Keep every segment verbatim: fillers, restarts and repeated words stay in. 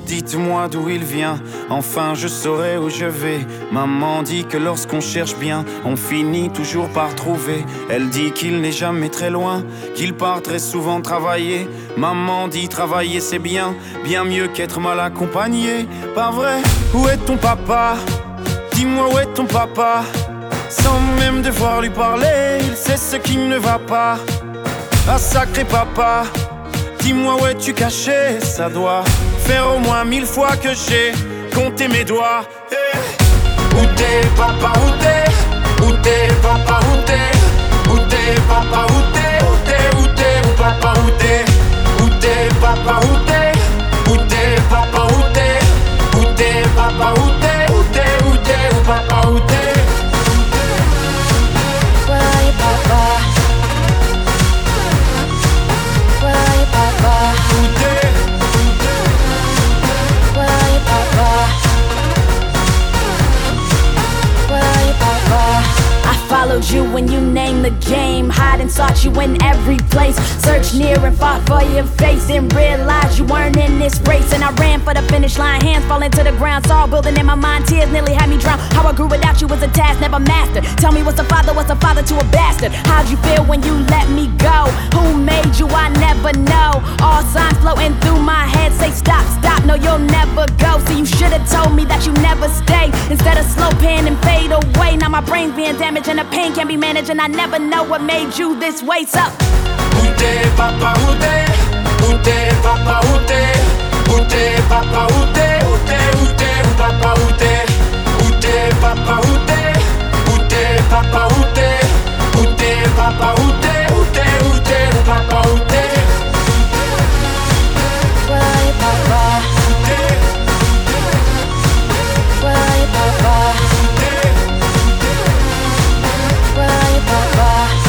Dites-moi d'où il vient, enfin je saurai où je vais. Maman dit que lorsqu'on cherche bien, on finit toujours par trouver. Elle dit qu'il n'est jamais très loin, qu'il part très souvent travailler. Maman dit travailler c'est bien, bien mieux qu'être mal accompagné. Pas vrai? Où est ton papa? Dis-moi où est ton papa? Sans même devoir lui parler, il sait ce qui ne va pas. Ah sacré papa, dis-moi où es-tu caché? Ça doit faire au moins mille fois que j'ai compté mes doigts. Hey. Où t'es papa, où t'es? Où t'es papa, où t'es? Où t'es papa, où t'es? Où t'es, où t'es, où papa, où t'es? Où t'es papa, où t'es? Où t'es papa, où t'es? Où t'es papa, où t'es? Où t'es, où t'es, où papa, où t'es? Where are you, papa? Where are you, papa? Où t'es? Where are you, papa? Where are you, papa? I followed you when you named the game. Hide and sought you in every place. Searched near and fought for your face. And realized you weren't in this race. And I ran for the finish line, hands falling to the ground. Saw building in my mind, tears nearly had me drown. How I grew without you was a task never mastered. Tell me what's a father, what's a father to a bastard? How'd you feel when you let me go? Who made you, I never know. All signs floating through my head say stop, stop, no you'll never go. So you should've told me that you never stay. Instead of slow pan and fade away. Now my brain's being damaged and the pain can't be managed. And I never know what made you this way, so Où t'es papa, où t'es? Où t'es papa, où t'es? Où t'es papa, où t'es? Où t'es, où t'es, où papa, où t'es? Où t'es papa, où t'es? Où t'es papa, où t'es? Où t'es papa, où t'es? Où t'es, où t'es, où papa, où t'es? where are you, papa? Where are you, papa? Where are you, papa?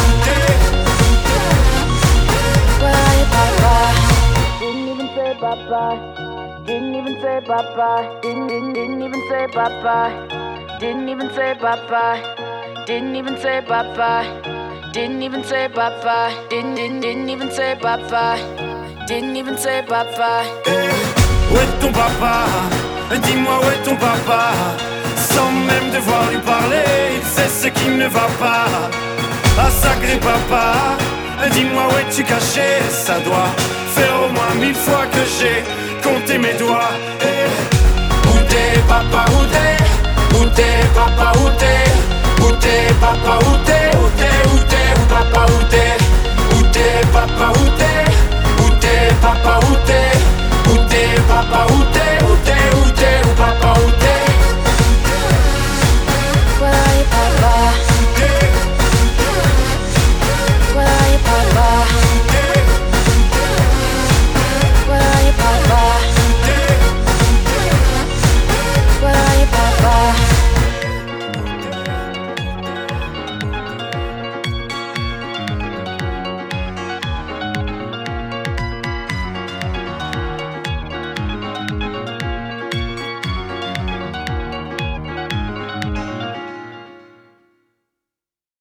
Where are you, papa? Didn't even say bye-bye. Didn't even say bye-bye. Didn't, didn't, didn't even say bye-bye. Didn't even say bye-bye. Didn't even say bye-bye. Didn't even say bye-bye. Didn't, didn't, didn't even say bye-bye. Didn't even say bye-bye. Hey, où est ton papa? Dis-moi où est ton papa? Sans même devoir lui parler, il sait ce qui ne va pas. Ah sacré papa, dis-moi où es-tu caché? Ça doit faire au moins mille fois que j'ai compté mes doigts. Hey. Où t'es papa, où t'es? Où t'es papa, où t'es? Où t'es papa, où t'es? Où t'es, où t'es, où papa, où t'es?